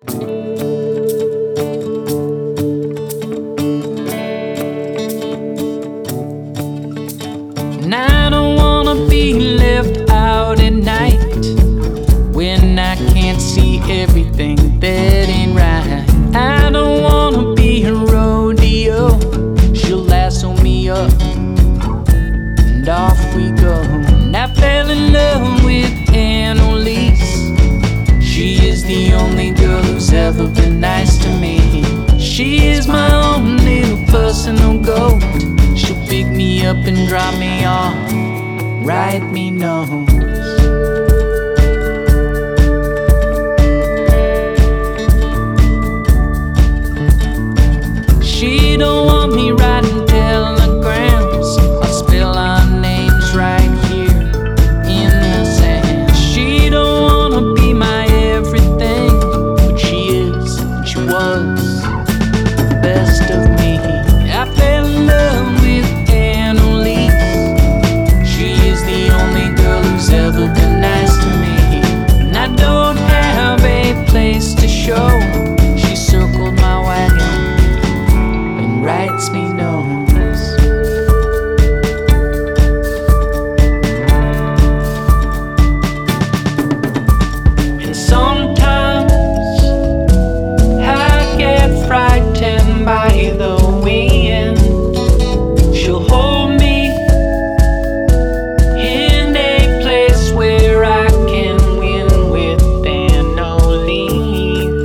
And I don't wanna be left out at night when I can't see everything that ain't right. I don't wanna be a rodeo. She'll lasso me up and off we go. And I fell in love with Annalise. She is the only girl who's ever been nice to me. She is my own little personal goat. She'll pick me up and drop me off, write me notes. She don't want me writing telegrams. I'll spell our names right here in the sand. She don't wanna be my everything, but she is, and she was the best of me. I fell in love with Annalise. She is the only girl who's ever been nice to me. And I don't have a place to show. She circled my wagon, writes me notes. And sometimes I get frightened by the wind. She'll hold me in a place where I can win with Annalise.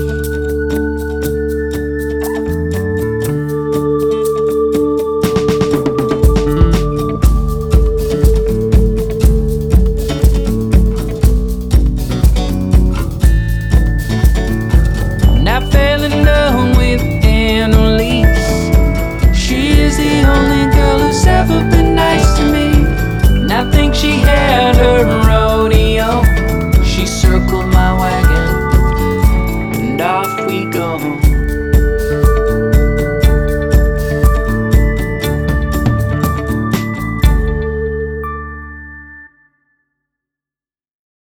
I fell in love with Annalise. She is the only girl who's ever been nice to me. And I think she had her rodeo. She circled my